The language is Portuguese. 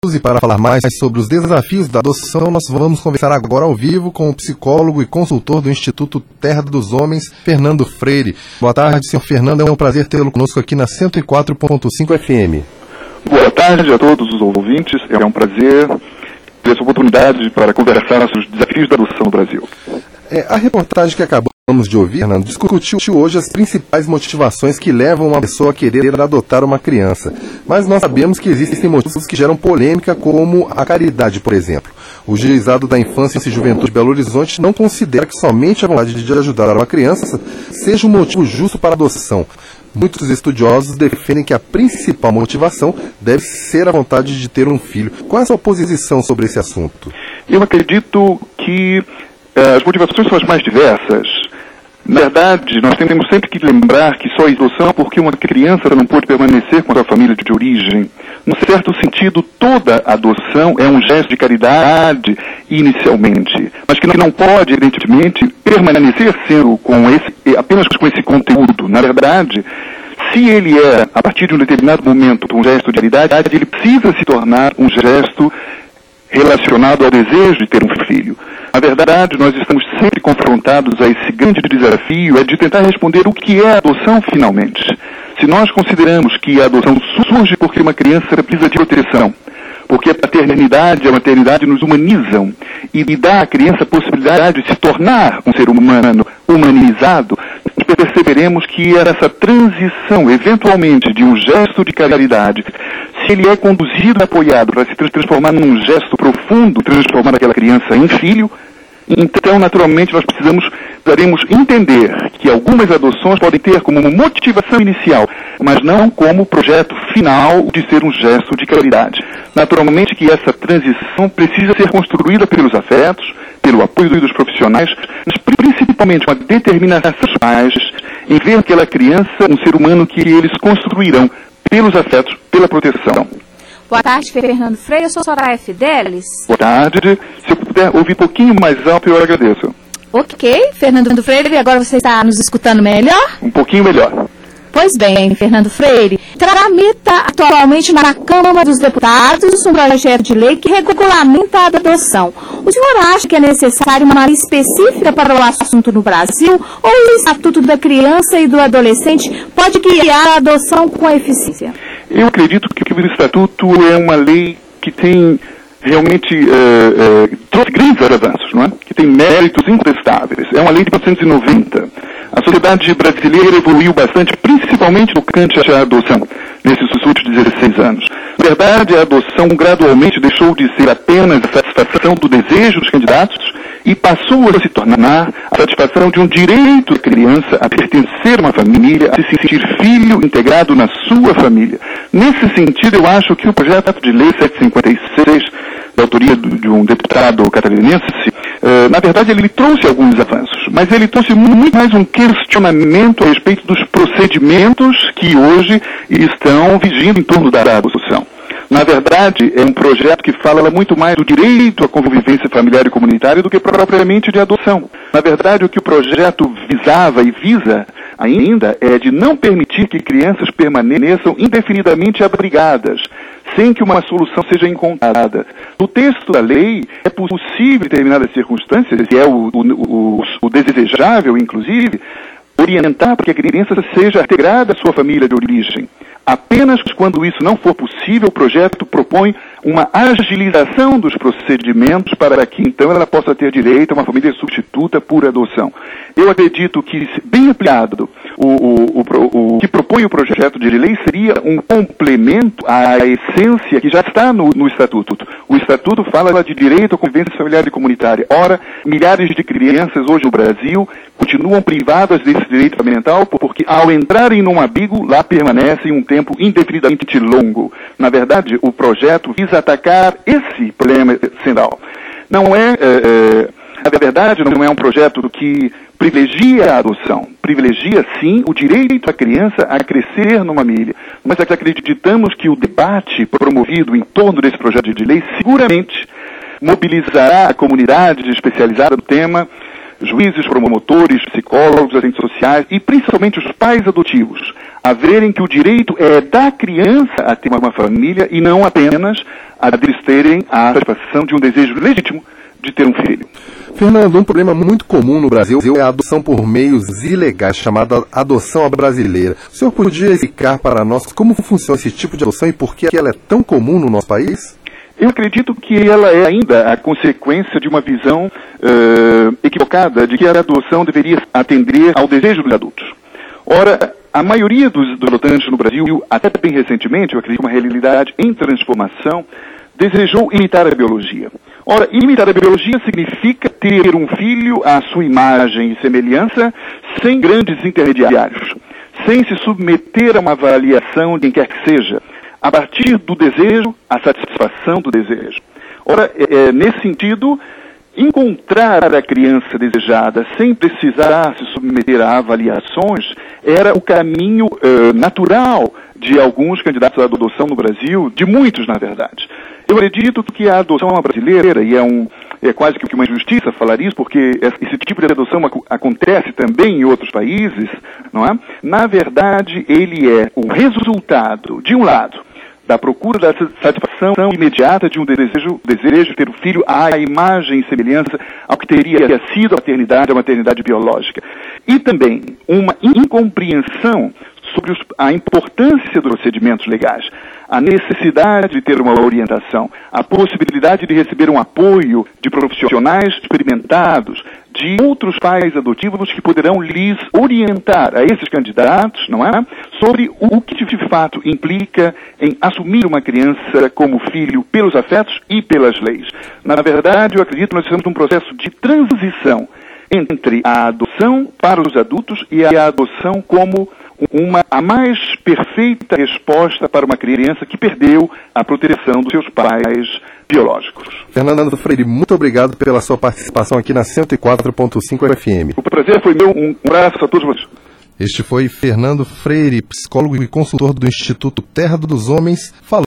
E para falar mais sobre os desafios da adoção, nós vamos conversar agora ao vivo com o psicólogo e consultor do Instituto Terra dos Homens, Fernando Freire. Boa tarde, senhor Fernando, é um prazer tê-lo conosco aqui na 104.5 FM. Boa tarde a todos os ouvintes, é um prazer ter essa oportunidade para conversar sobre os desafios da adoção no Brasil. A reportagem que acabamos de ouvir, Fernando, discutiu hoje as principais motivações que levam uma pessoa a querer adotar uma criança. Mas nós sabemos que existem motivos que geram polêmica, como a caridade, por exemplo. O Juizado da Infância e Juventude de Belo Horizonte não considera que somente a vontade de ajudar uma criança seja um motivo justo para a adoção. Muitos estudiosos defendem que a principal motivação deve ser a vontade de ter um filho. Qual é a sua posição sobre esse assunto? Eu acredito que as motivações são as mais diversas. Na verdade, nós temos sempre que lembrar que só a adoção porque uma criança não pode permanecer com a sua família de origem. Num certo sentido, toda adoção é um gesto de caridade inicialmente, mas que não pode, evidentemente, permanecer sendo apenas com esse conteúdo. Na verdade, se ele é, a partir de um determinado momento, um gesto de caridade, ele precisa se tornar um gesto relacionado ao desejo de ter um filho. Na verdade, nós estamos sempre confrontados a esse grande desafio, de tentar responder o que é a adoção finalmente. Se nós consideramos que a adoção surge porque uma criança precisa de proteção, porque a paternidade e a maternidade nos humanizam e dá à criança a possibilidade de se tornar um ser humano humanizado, perceberemos que essa transição, eventualmente, de um gesto de caridade, se ele é conduzido e apoiado para se transformar num gesto profundo, transformar aquela criança em filho, então, naturalmente, nós precisaremos entender que algumas adoções podem ter como motivação inicial, mas não como projeto final de ser um gesto de caridade. Naturalmente que essa transição precisa ser construída pelos afetos, pelo apoio dos profissionais, mas principalmente com a determinação dos pais em ver aquela criança um ser humano que eles construirão pelos afetos, pela proteção. Boa tarde, Fernando Freire. Eu sou Soraya Fidelis. Boa tarde. Se eu puder ouvir um pouquinho mais alto, eu agradeço. Ok, Fernando Freire, agora você está nos escutando melhor? Um pouquinho melhor. Pois bem, Fernando Freire, tramita atualmente na Câmara dos Deputados um projeto de lei que regulamenta a adoção. O senhor acha que é necessário uma lei específica para o assunto no Brasil, ou o Estatuto da Criança e do Adolescente pode guiar a adoção com eficiência? Eu acredito que o Estatuto é uma lei que tem realmente trouxe grandes avanços, não é? Que tem méritos incontestáveis. É uma lei de 1990. A sociedade brasileira evoluiu bastante, principalmente no tocante à adoção, nesses últimos 16 anos. Na verdade, a adoção gradualmente deixou de ser apenas a satisfação do desejo dos candidatos e passou a se tornar a satisfação de um direito da criança a pertencer a uma família, a se sentir filho integrado na sua família. Nesse sentido, eu acho que o projeto de lei 756, da autoria de um deputado catarinense, na verdade ele trouxe alguns avanços, mas ele trouxe muito mais um questionamento a respeito dos procedimentos que hoje estão vigindo em torno da adoção. Na verdade, é um projeto que fala muito mais do direito à convivência familiar e comunitária do que propriamente de adoção. Na verdade, o que o projeto visava e visa ainda é de não permitir que crianças permaneçam indefinidamente abrigadas, sem que uma solução seja encontrada. No texto da lei, é possível, em determinadas circunstâncias, e é o desejável, inclusive, orientar para que a criança seja integrada à sua família de origem. Apenas quando isso não for possível, o projeto propõe uma agilização dos procedimentos para que, então, ela possa ter direito a uma família substituta por adoção. Eu acredito que, bem aplicado, o que propõe o projeto de lei seria um complemento à essência que já está no Estatuto. O Estatuto fala de direito à convivência familiar e comunitária. Ora, milhares de crianças hoje no Brasil continuam privadas desse direito fundamental porque, ao entrarem num abrigo, lá permanecem um tempo indefinidamente longo. Na verdade, o projeto visa atacar esse problema central. Não é, na verdade, não é um projeto que privilegia a adoção. Privilegia, sim, o direito da criança a crescer numa família. Mas acreditamos que o debate promovido em torno desse projeto de lei seguramente mobilizará a comunidade especializada no tema, juízes, promotores, psicólogos, agentes sociais e principalmente os pais adotivos, a verem que o direito é da criança a ter uma família e não apenas a deles terem a satisfação de um desejo legítimo de ter um filho. Fernando, um problema muito comum no Brasil é a adoção por meios ilegais, chamada adoção à brasileira. O senhor podia explicar para nós como funciona esse tipo de adoção e por que ela é tão comum no nosso país? Eu acredito que ela é ainda a consequência de uma visão equivocada de que a adoção deveria atender ao desejo dos adultos. Ora, a maioria dos adotantes no Brasil, até bem recentemente, eu acredito que uma realidade em transformação, desejou imitar a biologia. Ora, imitar a biologia significa ter um filho à sua imagem e semelhança, sem grandes intermediários, sem se submeter a uma avaliação de quem quer que seja, a partir do desejo, a satisfação do desejo. Ora, nesse sentido, encontrar a criança desejada sem precisar se submeter a avaliações era o caminho natural de alguns candidatos à adoção no Brasil, de muitos, na verdade. Eu acredito que a adoção brasileira, e é quase que uma injustiça falar isso, porque esse tipo de adoção acontece também em outros países, não é? Na verdade, ele é o resultado, de um lado, da procura da satisfação imediata de um desejo de ter o filho à imagem e semelhança ao que teria sido a maternidade biológica. E também uma incompreensão sobre a importância dos procedimentos legais, a necessidade de ter uma orientação, a possibilidade de receber um apoio de profissionais experimentados, de outros pais adotivos que poderão lhes orientar a esses candidatos, não é? Sobre o que de fato implica em assumir uma criança como filho pelos afetos e pelas leis. Na verdade, eu acredito que nós estamos num processo de transição entre a adoção para os adultos e a adoção como a mais perfeita resposta para uma criança que perdeu a proteção dos seus pais biológicos. Fernando Freire, muito obrigado pela sua participação aqui na 104.5 FM. O prazer foi meu. Um abraço a todos vocês. Este foi Fernando Freire, psicólogo e consultor do Instituto Terra dos Homens, falando